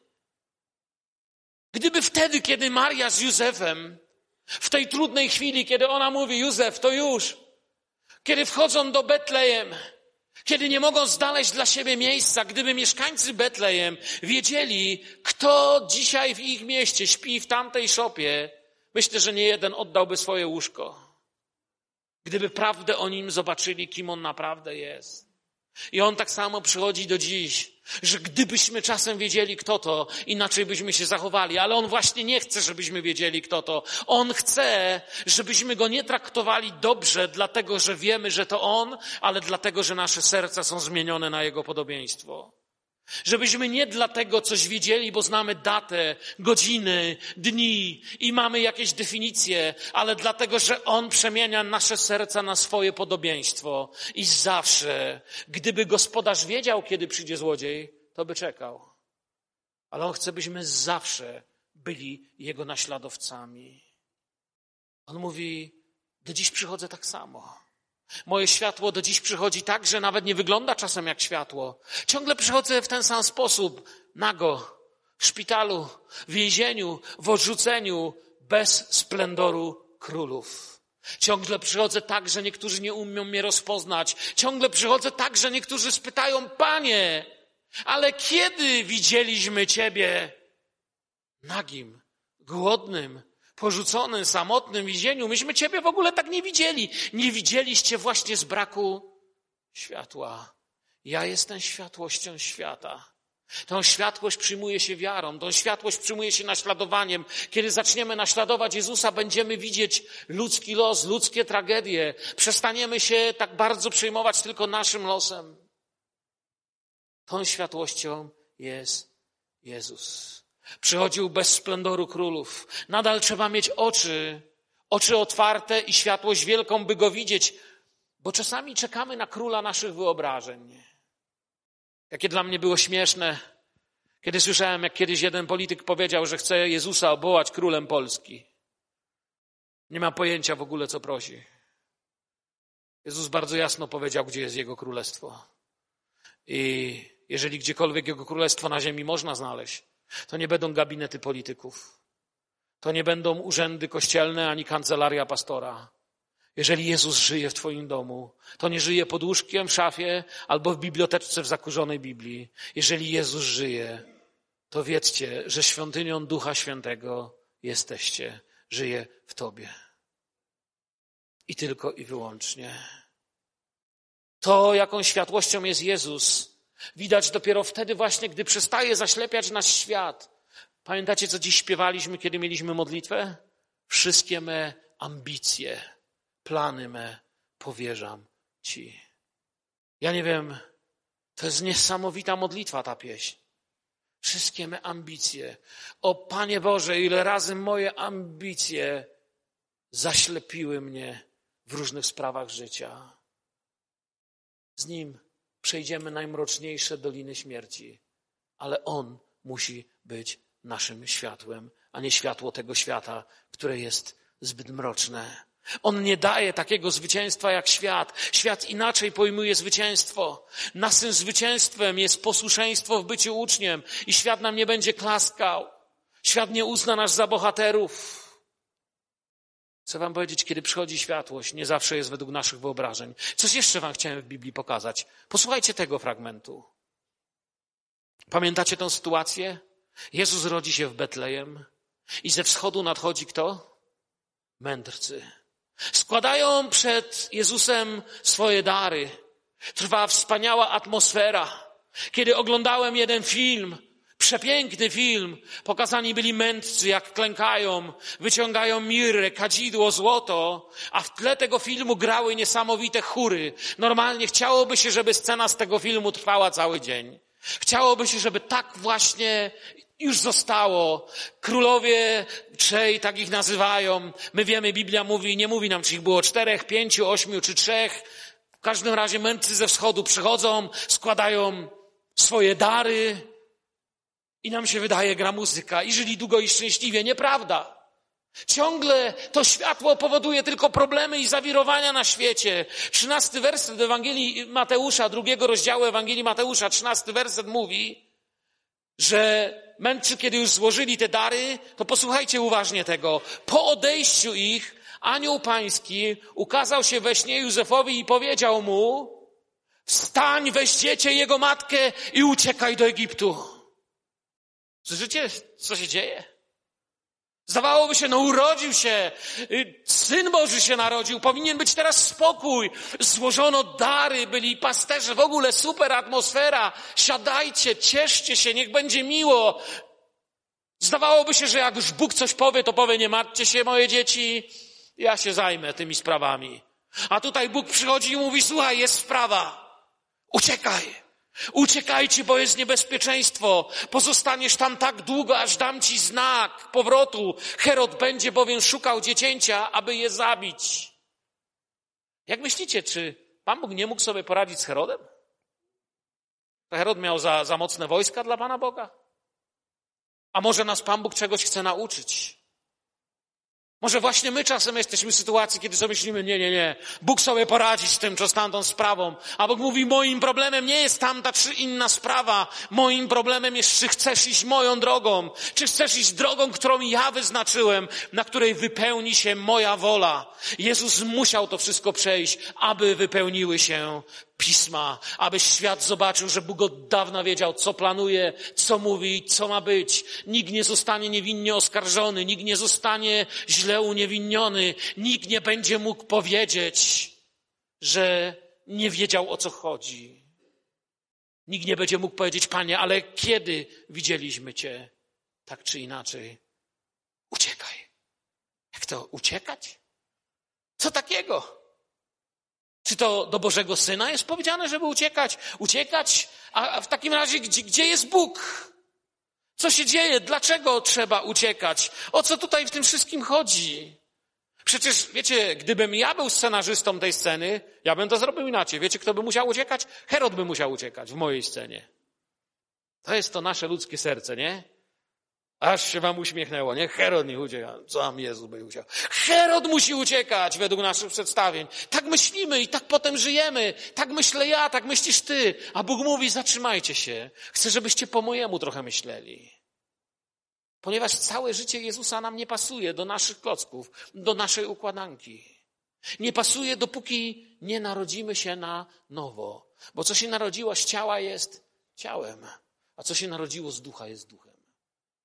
Gdyby wtedy, kiedy Maria z Józefem, w tej trudnej chwili, kiedy ona mówi, Józef, to już, kiedy wchodzą do Betlejem, kiedy nie mogą znaleźć dla siebie miejsca, gdyby mieszkańcy Betlejem wiedzieli, kto dzisiaj w ich mieście śpi w tamtej szopie, myślę, że nie jeden oddałby swoje łóżko. Gdyby prawdę o nim zobaczyli, kim on naprawdę jest. I on tak samo przychodzi do dziś, że gdybyśmy czasem wiedzieli, kto to, inaczej byśmy się zachowali. Ale on właśnie nie chce, żebyśmy wiedzieli, kto to. On chce, żebyśmy go nie traktowali dobrze, dlatego, że wiemy, że to on, ale dlatego, że nasze serca są zmienione na jego podobieństwo. Żebyśmy nie dlatego coś wiedzieli, bo znamy datę, godziny, dni i mamy jakieś definicje, ale dlatego, że on przemienia nasze serca na swoje podobieństwo. I zawsze, gdyby gospodarz wiedział, kiedy przyjdzie złodziej, to by czekał. Ale on chce, byśmy zawsze byli jego naśladowcami. On mówi, do dziś przychodzę tak samo. Moje światło do dziś przychodzi tak, że nawet nie wygląda czasem jak światło. Ciągle przychodzę w ten sam sposób, nago, w szpitalu, w więzieniu, w odrzuceniu, bez splendoru królów. Ciągle przychodzę tak, że niektórzy nie umią mnie rozpoznać. Ciągle przychodzę tak, że niektórzy spytają, Panie, ale kiedy widzieliśmy Ciebie nagim, głodnym, porzuconym, samotnym w więzieniu? Myśmy Ciebie w ogóle tak nie widzieli. Nie widzieliście właśnie z braku światła. Ja jestem światłością świata. Tą światłość przyjmuje się wiarą, tą światłość przyjmuje się naśladowaniem. Kiedy zaczniemy naśladować Jezusa, będziemy widzieć ludzki los, ludzkie tragedie. Przestaniemy się tak bardzo przejmować tylko naszym losem. Tą światłością jest Jezus. Przychodził bez splendoru królów. Nadal trzeba mieć oczy, oczy otwarte i światłość wielką, by go widzieć, bo czasami czekamy na króla naszych wyobrażeń. Jakie dla mnie było śmieszne, kiedy słyszałem, jak kiedyś jeden polityk powiedział, że chce Jezusa obwołać królem Polski. Nie ma pojęcia w ogóle, co prosi. Jezus bardzo jasno powiedział, gdzie jest Jego królestwo. I jeżeli gdziekolwiek Jego królestwo na ziemi można znaleźć, to nie będą gabinety polityków. To nie będą urzędy kościelne ani kancelaria pastora. Jeżeli Jezus żyje w twoim domu, to nie żyje pod łóżkiem w szafie albo w biblioteczce w zakurzonej Biblii. Jeżeli Jezus żyje, to wiedzcie, że świątynią Ducha Świętego jesteście, żyje w tobie. I tylko i wyłącznie. To, jaką światłością jest Jezus, Widać dopiero wtedy właśnie, gdy przestaje zaślepiać nas świat. Pamiętacie, co dziś śpiewaliśmy, kiedy mieliśmy modlitwę? Wszystkie me ambicje, plany me powierzam Ci. Ja nie wiem, to jest niesamowita modlitwa ta pieśń. Wszystkie me ambicje. O Panie Boże, ile razy moje ambicje zaślepiły mnie w różnych sprawach życia. Z Nim przejdziemy najmroczniejsze doliny śmierci, ale On musi być naszym światłem, a nie światło tego świata, które jest zbyt mroczne. On nie daje takiego zwycięstwa jak świat. Świat inaczej pojmuje zwycięstwo. Naszym zwycięstwem jest posłuszeństwo w byciu uczniem i świat nam nie będzie klaskał. Świat nie uzna nas za bohaterów. Chcę wam powiedzieć, kiedy przychodzi światłość, nie zawsze jest według naszych wyobrażeń. Coś jeszcze wam chciałem w Biblii pokazać. Posłuchajcie tego fragmentu. Pamiętacie tę sytuację? Jezus rodzi się w Betlejem i ze wschodu nadchodzi kto? Mędrcy. Składają przed Jezusem swoje dary. Trwa wspaniała atmosfera. Kiedy oglądałem jeden film, przepiękny film, pokazani byli mędrcy, jak klękają, wyciągają mirrę, kadzidło, złoto, a w tle tego filmu grały niesamowite chóry. Normalnie chciałoby się, żeby scena z tego filmu trwała cały dzień. Chciałoby się, żeby tak właśnie już zostało. Królowie trzej, tak ich nazywają. My wiemy, Biblia mówi, nie mówi nam, czy ich było czterech, pięciu, ośmiu czy trzech. W każdym razie mędrcy ze wschodu przychodzą, składają swoje dary i nam się wydaje, gra muzyka i żyli długo i szczęśliwie. Nieprawda. Ciągle to światło powoduje tylko problemy i zawirowania na świecie. Trzynasty werset Ewangelii Mateusza, drugiego rozdziału Ewangelii Mateusza, trzynasty werset mówi, że mędrcy, kiedy już złożyli te dary, to posłuchajcie uważnie tego. Po odejściu ich anioł pański ukazał się we śnie Józefowi i powiedział mu: wstań, weź dziecię, jego matkę i uciekaj do Egiptu. Słyszycie, co się dzieje? Zdawałoby się, no urodził się, Syn Boży się narodził, powinien być teraz spokój. Złożono dary, byli pasterze, w ogóle super atmosfera. Siadajcie, cieszcie się, niech będzie miło. Zdawałoby się, że jak już Bóg coś powie, to powie: nie martwcie się, moje dzieci, ja się zajmę tymi sprawami. A tutaj Bóg przychodzi i mówi: słuchaj, jest sprawa, uciekaj. Uciekajcie, bo jest niebezpieczeństwo. Pozostaniesz tam tak długo, aż dam ci znak powrotu. Herod będzie bowiem szukał dziecięcia, aby je zabić. Jak myślicie, czy Pan Bóg nie mógł sobie poradzić z Herodem? To Herod miał za, za mocne wojska dla Pana Boga? A może nas Pan Bóg czegoś chce nauczyć? Może właśnie my czasem jesteśmy w sytuacji, kiedy sobie myślimy: nie, nie, nie, Bóg sobie poradzi z tym, czy z tamtą sprawą. A Bóg mówi: moim problemem nie jest tamta czy inna sprawa. Moim problemem jest, czy chcesz iść moją drogą. Czy chcesz iść drogą, którą ja wyznaczyłem, na której wypełni się moja wola. Jezus musiał to wszystko przejść, aby wypełniły się Pisma, aby świat zobaczył, że Bóg od dawna wiedział, co planuje, co mówi, co ma być. Nikt nie zostanie niewinnie oskarżony, nikt nie zostanie źle uniewinniony, nikt nie będzie mógł powiedzieć, że nie wiedział, o co chodzi. Nikt nie będzie mógł powiedzieć: Panie, ale kiedy widzieliśmy Cię tak czy inaczej? Uciekaj. Jak to uciekać? Co takiego? Czy to do Bożego Syna jest powiedziane, żeby uciekać? Uciekać? A w takim razie gdzie, gdzie jest Bóg? Co się dzieje? Dlaczego trzeba uciekać? O co tutaj w tym wszystkim chodzi? Przecież, wiecie, gdybym ja był scenarzystą tej sceny, ja bym to zrobił inaczej. Wiecie, kto by musiał uciekać? Herod by musiał uciekać w mojej scenie. To jest to nasze ludzkie serce, nie? Aż się wam uśmiechnęło, nie? Herod nie ucieka. Co tam Jezus by uciekał? Herod musi uciekać według naszych przedstawień. Tak myślimy i tak potem żyjemy. Tak myślę ja, tak myślisz ty. A Bóg mówi: zatrzymajcie się. Chcę, żebyście po mojemu trochę myśleli. Ponieważ całe życie Jezusa nam nie pasuje do naszych klocków, do naszej układanki. Nie pasuje, dopóki nie narodzimy się na nowo. Bo co się narodziło z ciała, jest ciałem. A co się narodziło z ducha, jest duchem.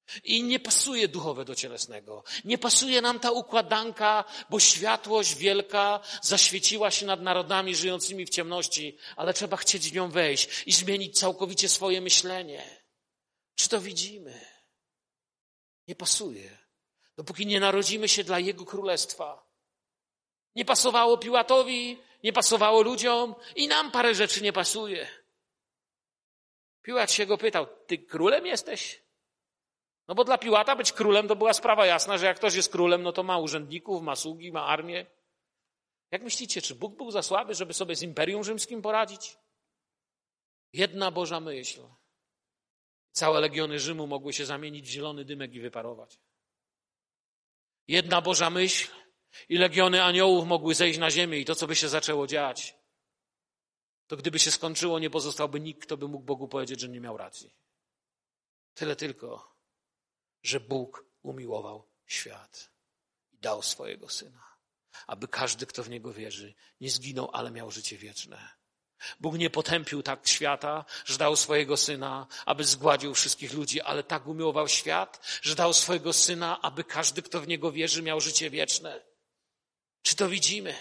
I nie pasuje duchowe do cielesnego. Nie pasuje nam ta układanka, bo światłość wielka zaświeciła się nad narodami żyjącymi w ciemności, ale trzeba chcieć w nią wejść i zmienić całkowicie swoje myślenie. Czy to widzimy? Nie pasuje. Dopóki nie narodzimy się dla Jego Królestwa. Nie pasowało Piłatowi, nie pasowało ludziom i nam parę rzeczy nie pasuje. Piłat się go pytał, ty królem jesteś? No bo dla Piłata być królem to była sprawa jasna, że jak ktoś jest królem, no to ma urzędników, ma sługi, ma armię. Jak myślicie, czy Bóg był za słaby, żeby sobie z Imperium Rzymskim poradzić? Jedna Boża myśl. Całe legiony Rzymu mogły się zamienić w zielony dymek i wyparować. Jedna Boża myśl i legiony aniołów mogły zejść na ziemię i to, co by się zaczęło dziać, to gdyby się skończyło, nie pozostałby nikt, kto by mógł Bogu powiedzieć, że nie miał racji. Tyle tylko, że Bóg umiłował świat i dał swojego Syna, aby każdy, kto w Niego wierzy, nie zginął, ale miał życie wieczne. Bóg nie potępił tak świata, że dał swojego Syna, aby zgładził wszystkich ludzi, ale tak umiłował świat, że dał swojego Syna, aby każdy, kto w Niego wierzy, miał życie wieczne. Czy to widzimy?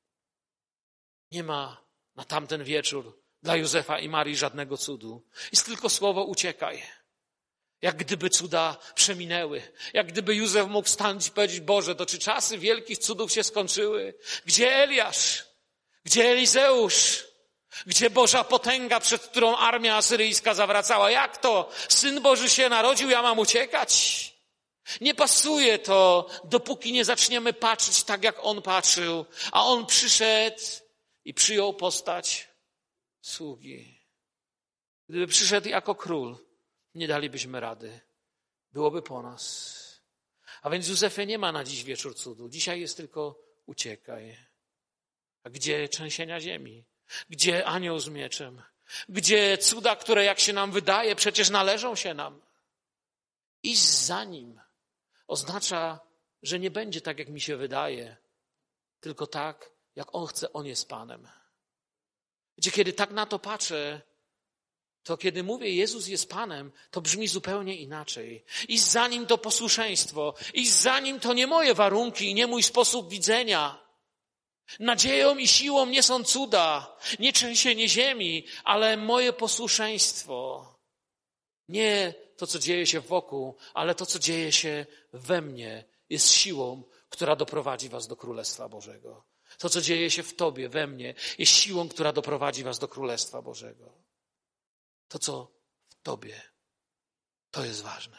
Nie ma na tamten wieczór dla Józefa i Marii żadnego cudu. Jest tylko słowo uciekaj. Jak gdyby cuda przeminęły. Jak gdyby Józef mógł stanąć i powiedzieć, Boże, to czy czasy wielkich cudów się skończyły? Gdzie Eliasz? Gdzie Elizeusz? Gdzie Boża potęga, przed którą armia asyryjska zawracała? Jak to? Syn Boży się narodził, ja mam uciekać? Nie pasuje to, dopóki nie zaczniemy patrzeć tak, jak On patrzył. A On przyszedł i przyjął postać sługi. Gdyby przyszedł jako król, nie dalibyśmy rady. Byłoby po nas. A więc Józefie nie ma na dziś wieczór cudu. Dzisiaj jest tylko uciekaj. A gdzie trzęsienia ziemi? Gdzie anioł z mieczem? Gdzie cuda, które jak się nam wydaje, przecież należą się nam? Iść za nim oznacza, że nie będzie tak, jak mi się wydaje, tylko tak, jak On chce. On jest Panem. Gdzie kiedy tak na to patrzę, to kiedy mówię Jezus jest Panem, to brzmi zupełnie inaczej. Iść za Nim to posłuszeństwo. Iść za Nim to nie moje warunki i nie mój sposób widzenia. Nadzieją i siłą nie są cuda, nie trzęsienie ziemi, ale moje posłuszeństwo. Nie to, co dzieje się wokół, ale to, co dzieje się we mnie, jest siłą, która doprowadzi was do Królestwa Bożego. To, co dzieje się w tobie, we mnie, jest siłą, która doprowadzi was do Królestwa Bożego. To, co w tobie, to jest ważne.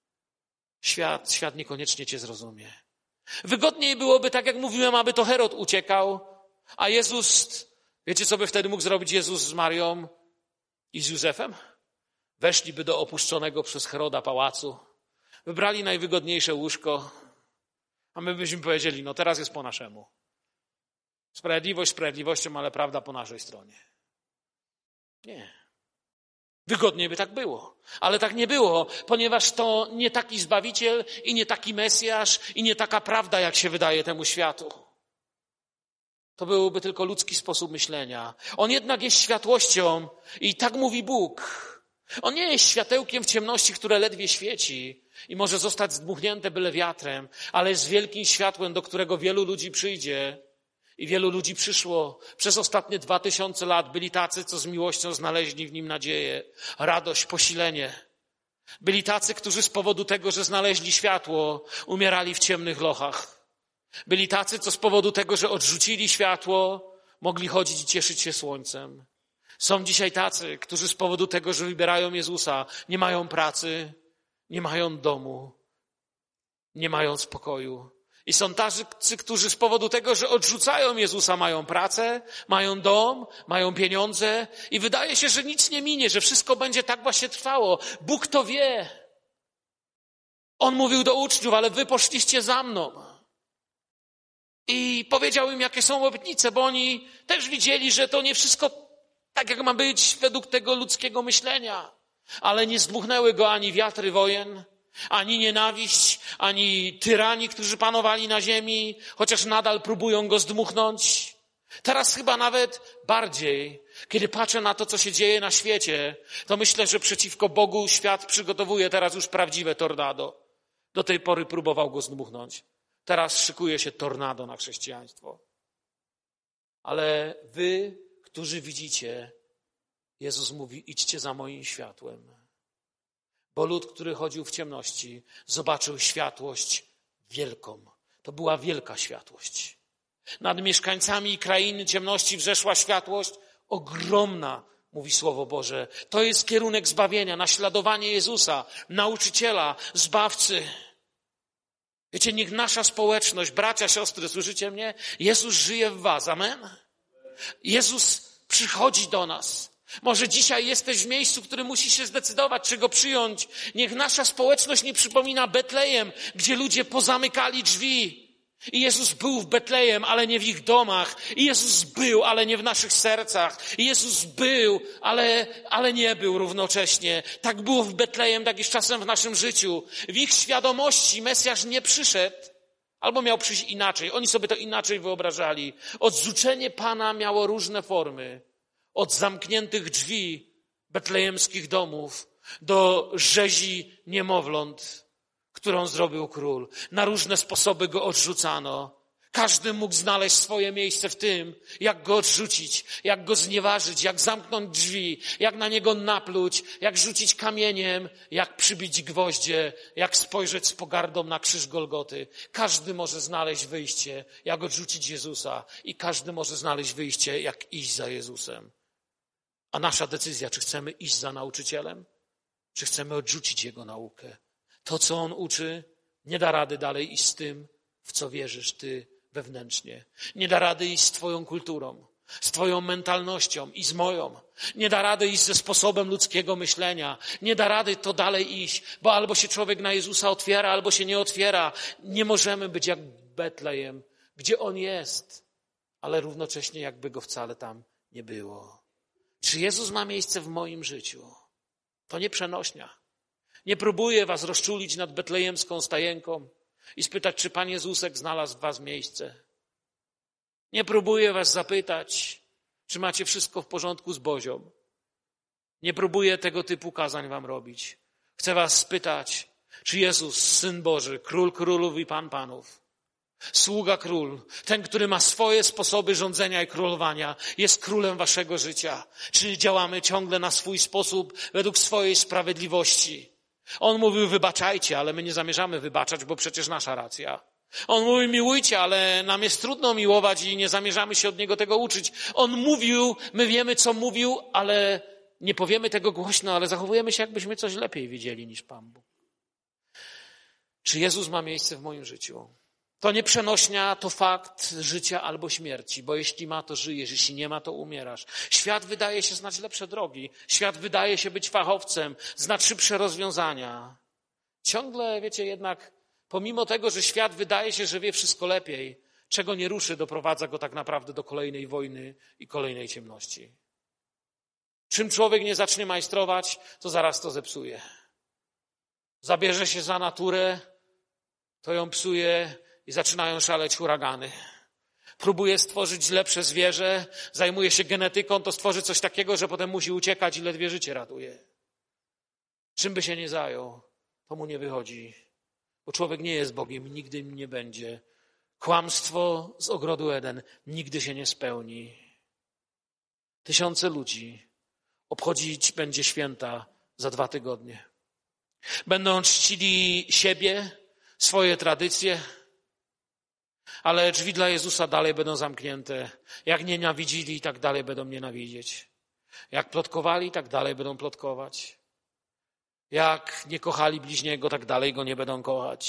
Świat, świat niekoniecznie cię zrozumie. Wygodniej byłoby, tak jak mówiłem, aby to Herod uciekał, a Jezus, wiecie, co by wtedy mógł zrobić Jezus z Marią i z Józefem? Weszliby do opuszczonego przez Heroda pałacu, wybrali najwygodniejsze łóżko, a my byśmy powiedzieli, no teraz jest po naszemu. Sprawiedliwość sprawiedliwością, ale prawda po naszej stronie. Nie. Wygodniej by tak było, ale tak nie było, ponieważ to nie taki Zbawiciel i nie taki Mesjasz i nie taka prawda, jak się wydaje temu światu. To byłby tylko ludzki sposób myślenia. On jednak jest światłością i tak mówi Bóg. On nie jest światełkiem w ciemności, które ledwie świeci i może zostać zdmuchnięte byle wiatrem, ale jest wielkim światłem, do którego wielu ludzi przyjdzie. I wielu ludzi przyszło przez ostatnie dwa tysiące lat. Byli tacy, co z miłością znaleźli w nim nadzieję, radość, posilenie. Byli tacy, którzy z powodu tego, że znaleźli światło, umierali w ciemnych lochach. Byli tacy, co z powodu tego, że odrzucili światło, mogli chodzić i cieszyć się słońcem. Są dzisiaj tacy, którzy z powodu tego, że wybierają Jezusa, nie mają pracy, nie mają domu, nie mają spokoju. I są tacy, którzy z powodu tego, że odrzucają Jezusa, mają pracę, mają dom, mają pieniądze i wydaje się, że nic nie minie, że wszystko będzie tak właśnie trwało. Bóg to wie. On mówił do uczniów, ale wy poszliście za mną. I powiedział im, jakie są obietnice, bo oni też widzieli, że to nie wszystko tak, jak ma być według tego ludzkiego myślenia. Ale nie zdmuchnęły go ani wiatry wojen, ani nienawiść, ani tyrani, którzy panowali na ziemi, chociaż nadal próbują go zdmuchnąć. Teraz chyba nawet bardziej, Kiedy patrzę na to, co się dzieje na świecie, to myślę, że przeciwko Bogu świat przygotowuje teraz już prawdziwe tornado. Do tej pory próbował go zdmuchnąć. Teraz szykuje się tornado na chrześcijaństwo. Ale wy, którzy widzicie, Jezus mówi, idźcie za moim światłem. Bo lud, który chodził w ciemności, zobaczył światłość wielką. To była wielka światłość. Nad mieszkańcami krainy ciemności wzeszła światłość ogromna, mówi Słowo Boże. To jest kierunek zbawienia, naśladowanie Jezusa, nauczyciela, zbawcy. Wiecie, niech nasza społeczność, bracia, siostry, słyszycie mnie? Jezus żyje w was, amen? Jezus przychodzi do nas. Może dzisiaj jesteś w miejscu, w którym musisz się zdecydować, czy Go przyjąć. Niech nasza społeczność nie przypomina Betlejem, gdzie ludzie pozamykali drzwi. I Jezus był w Betlejem, ale nie w ich domach. I Jezus był, ale nie w naszych sercach. I Jezus był, ale, ale nie był równocześnie. Tak było w Betlejem, tak jest czasem w naszym życiu. W ich świadomości Mesjasz nie przyszedł, albo miał przyjść inaczej. Oni sobie to inaczej wyobrażali. Odrzucenie Pana miało różne formy. Od zamkniętych drzwi betlejemskich domów do rzezi niemowląt, którą zrobił król. Na różne sposoby go odrzucano. Każdy mógł znaleźć swoje miejsce w tym, jak go odrzucić, jak go znieważyć, jak zamknąć drzwi, jak na niego napluć, jak rzucić kamieniem, jak przybić gwoździe, jak spojrzeć z pogardą na krzyż Golgoty. Każdy może znaleźć wyjście, jak odrzucić Jezusa i każdy może znaleźć wyjście, jak iść za Jezusem. A nasza decyzja, czy chcemy iść za nauczycielem, czy chcemy odrzucić Jego naukę. To, co On uczy, nie da rady dalej iść z tym, w co wierzysz ty wewnętrznie. Nie da rady iść z twoją kulturą, z twoją mentalnością i z moją. Nie da rady iść ze sposobem ludzkiego myślenia. Nie da rady to dalej iść, bo albo się człowiek na Jezusa otwiera, albo się nie otwiera. Nie możemy być jak Betlejem, gdzie On jest, ale równocześnie jakby Go wcale tam nie było. Czy Jezus ma miejsce w moim życiu? To nie przenośnia. Nie próbuję was rozczulić nad betlejemską stajenką i spytać, czy Pan Jezusek znalazł w was miejsce. Nie próbuję was zapytać, czy macie wszystko w porządku z Bozią. Nie próbuję tego typu kazań wam robić. Chcę was spytać, czy Jezus, Syn Boży, Król Królów i Pan Panów, sługa król, ten, który ma swoje sposoby rządzenia i królowania, jest królem waszego życia. Czy działamy ciągle na swój sposób, według swojej sprawiedliwości? On mówił, wybaczajcie, ale my nie zamierzamy wybaczać, bo przecież nasza racja. On mówił, miłujcie, ale nam jest trudno miłować i nie zamierzamy się od Niego tego uczyć. On mówił, my wiemy, co mówił, ale nie powiemy tego głośno, ale zachowujemy się, jakbyśmy coś lepiej wiedzieli niż Pan Bóg. Czy Jezus ma miejsce w moim życiu? To nie przenośnia, to fakt życia albo śmierci, bo jeśli ma, to żyjesz, jeśli nie ma, to umierasz. Świat wydaje się znać lepsze drogi. Świat wydaje się być fachowcem, znać szybsze rozwiązania. Ciągle, wiecie, jednak pomimo tego, że świat wydaje się, że wie wszystko lepiej, czego nie ruszy, doprowadza go tak naprawdę do kolejnej wojny i kolejnej ciemności. Czym człowiek nie zacznie majstrować, to zaraz to zepsuje. Zabierze się za naturę, to ją psuje i zaczynają szaleć huragany. Próbuje stworzyć lepsze zwierzę, zajmuje się genetyką, to stworzy coś takiego, że potem musi uciekać i ledwie życie ratuje. Czym by się nie zajął, to mu nie wychodzi. Bo człowiek nie jest Bogiem i nigdy im nie będzie. Kłamstwo z ogrodu Eden nigdy się nie spełni. Tysiące ludzi obchodzić będzie święta za dwa tygodnie. Będą czcili siebie, swoje tradycje, ale drzwi dla Jezusa dalej będą zamknięte. Jak nienawidzili, tak dalej będą nienawidzieć. Jak plotkowali, tak dalej będą plotkować. Jak nie kochali bliźniego, tak dalej go nie będą kochać.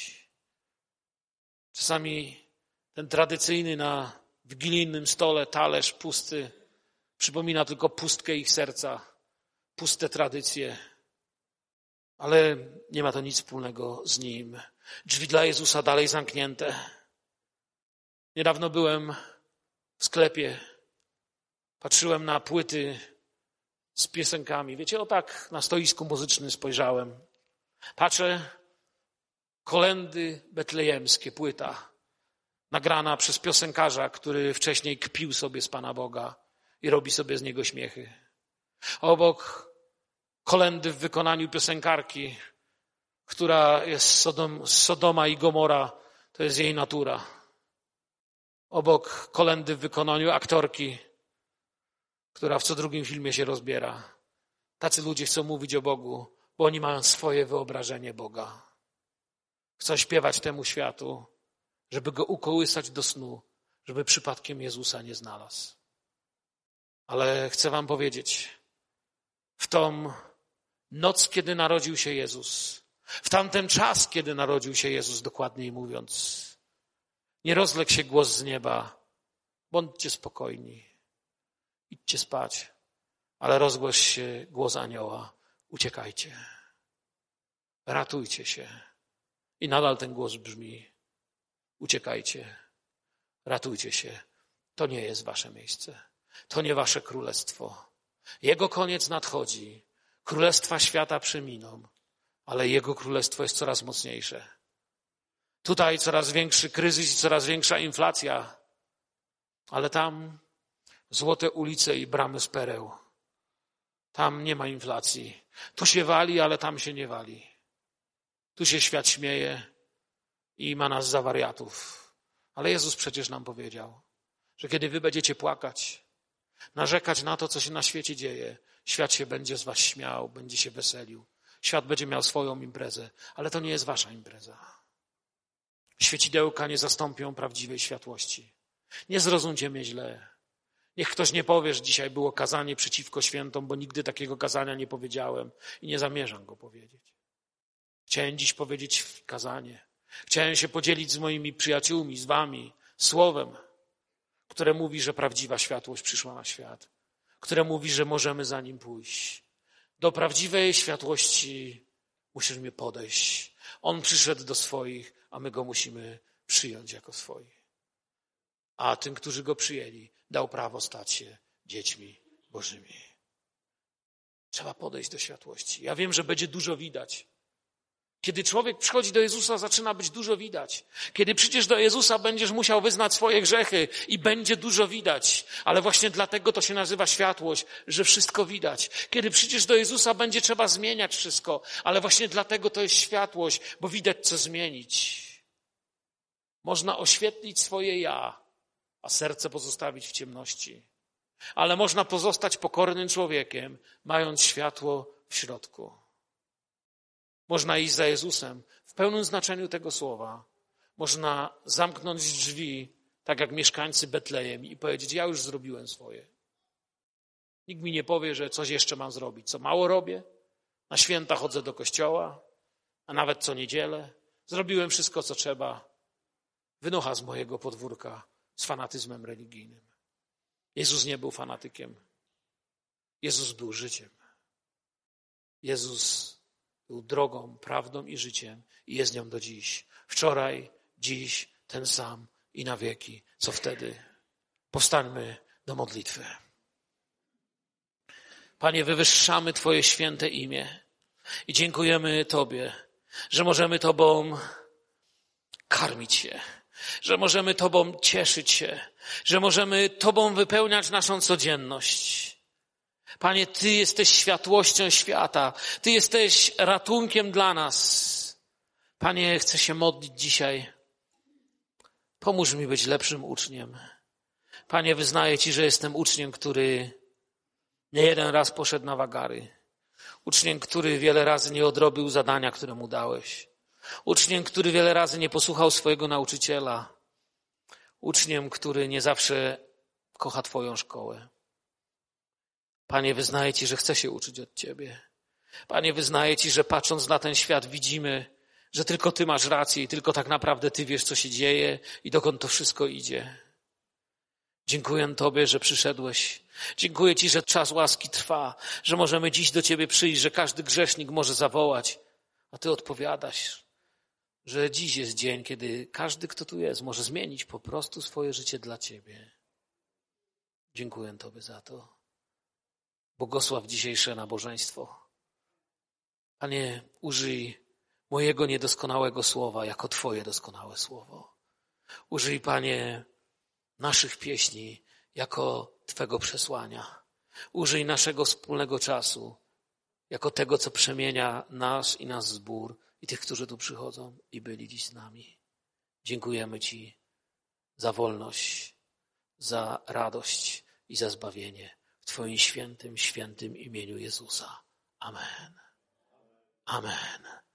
Czasami ten tradycyjny na wigilijnym stole talerz pusty przypomina tylko pustkę ich serca, puste tradycje. Ale nie ma to nic wspólnego z Nim. Drzwi dla Jezusa dalej zamknięte. Niedawno byłem w sklepie. Patrzyłem na płyty z piosenkami. Wiecie, o tak na stoisku muzycznym spojrzałem. Patrzę, kolędy betlejemskie, płyta. Nagrana przez piosenkarza, który wcześniej kpił sobie z Pana Boga. i robi sobie z niego śmiechy. Obok kolędy w wykonaniu piosenkarki, która jest Sodom, Sodoma i Gomora, to jest jej natura. Obok kolędy w wykonaniu aktorki, która w co drugim filmie się rozbiera. Tacy ludzie chcą mówić o Bogu, bo oni mają swoje wyobrażenie Boga. Chcą śpiewać temu światu, żeby go ukołysać do snu, żeby przypadkiem Jezusa nie znalazł. Ale chcę wam powiedzieć, w tą noc, kiedy narodził się Jezus, w tamten czas, kiedy narodził się Jezus, dokładniej mówiąc, nie rozległ się głos z nieba: bądźcie spokojni, idźcie spać, ale rozgłoś się głos anioła: uciekajcie, ratujcie się. I nadal ten głos brzmi: uciekajcie, ratujcie się. To nie jest wasze miejsce, to nie wasze królestwo. Jego koniec nadchodzi, królestwa świata przeminą, ale Jego królestwo jest coraz mocniejsze. Tutaj coraz większy kryzys i coraz większa inflacja, ale tam złote ulice i bramy z pereł. Tam nie ma inflacji. Tu się wali, ale tam się nie wali. Tu się świat śmieje i ma nas za wariatów. Ale Jezus przecież nam powiedział, że kiedy wy będziecie płakać, narzekać na to, co się na świecie dzieje, świat się będzie z was śmiał, będzie się weselił. Świat będzie miał swoją imprezę, ale to nie jest wasza impreza. Świecidełka nie zastąpią prawdziwej światłości. Nie zrozumcie mnie źle. Niech ktoś nie powie, że dzisiaj było kazanie przeciwko świętom, bo nigdy takiego kazania nie powiedziałem i nie zamierzam go powiedzieć. Chciałem dziś powiedzieć kazanie. Chciałem się podzielić z moimi przyjaciółmi, z wami, słowem, które mówi, że prawdziwa światłość przyszła na świat, które mówi, że możemy za nim pójść. Do prawdziwej światłości musimy podejść. On przyszedł do swoich, a my go musimy przyjąć jako swoich. A tym, którzy go przyjęli, dał prawo stać się dziećmi Bożymi. Trzeba podejść do światłości. Ja wiem, że będzie dużo widać. Kiedy człowiek przychodzi do Jezusa, zaczyna być dużo widać. Kiedy przyjdziesz do Jezusa, będziesz musiał wyznać swoje grzechy i będzie dużo widać. Ale właśnie dlatego to się nazywa światłość, że wszystko widać. Kiedy przyjdziesz do Jezusa, będzie trzeba zmieniać wszystko. Ale właśnie dlatego to jest światłość, bo widać, co zmienić. Można oświetlić swoje ja, a serce pozostawić w ciemności. Ale można pozostać pokornym człowiekiem, mając światło w środku. Można iść za Jezusem w pełnym znaczeniu tego słowa. Można zamknąć drzwi, tak jak mieszkańcy Betlejem, i powiedzieć: ja już zrobiłem swoje. Nikt mi nie powie, że coś jeszcze mam zrobić. Co mało robię? Na święta chodzę do kościoła, a nawet co niedzielę. Zrobiłem wszystko, co trzeba. Wynocha z mojego podwórka z fanatyzmem religijnym. Jezus nie był fanatykiem. Jezus był życiem. Jezus był drogą, prawdą i życiem i jest nią do dziś. Wczoraj, dziś, ten sam i na wieki. Co wtedy? Powstańmy do modlitwy. Panie, wywyższamy Twoje święte imię i dziękujemy Tobie, że możemy Tobą karmić się, że możemy Tobą cieszyć się, że możemy Tobą wypełniać naszą codzienność. Panie, Ty jesteś światłością świata. Ty jesteś ratunkiem dla nas. Panie, chcę się modlić dzisiaj. Pomóż mi być lepszym uczniem. Panie, wyznaję Ci, że jestem uczniem, który nie jeden raz poszedł na wagary. Uczniem, który wiele razy nie odrobił zadania, które mu dałeś. Uczniem, który wiele razy nie posłuchał swojego nauczyciela. Uczniem, który nie zawsze kocha Twoją szkołę. Panie, wyznaję Ci, że chcę się uczyć od Ciebie. Panie, wyznaję Ci, że patrząc na ten świat widzimy, że tylko Ty masz rację i tylko tak naprawdę Ty wiesz, co się dzieje i dokąd to wszystko idzie. Dziękuję Tobie, że przyszedłeś. Dziękuję Ci, że czas łaski trwa, że możemy dziś do Ciebie przyjść, że każdy grzesznik może zawołać, a Ty odpowiadasz, że dziś jest dzień, kiedy każdy, kto tu jest, może zmienić po prostu swoje życie dla Ciebie. Dziękuję Tobie za to. Błogosław dzisiejsze nabożeństwo. Panie, użyj mojego niedoskonałego słowa jako Twoje doskonałe słowo. Użyj, Panie, naszych pieśni jako Twego przesłania. Użyj naszego wspólnego czasu jako tego, co przemienia nas i nasz zbór i tych, którzy tu przychodzą i byli dziś z nami. Dziękujemy Ci za wolność, za radość i za zbawienie w Twoim świętym, świętym imieniu Jezusa. Amen. Amen.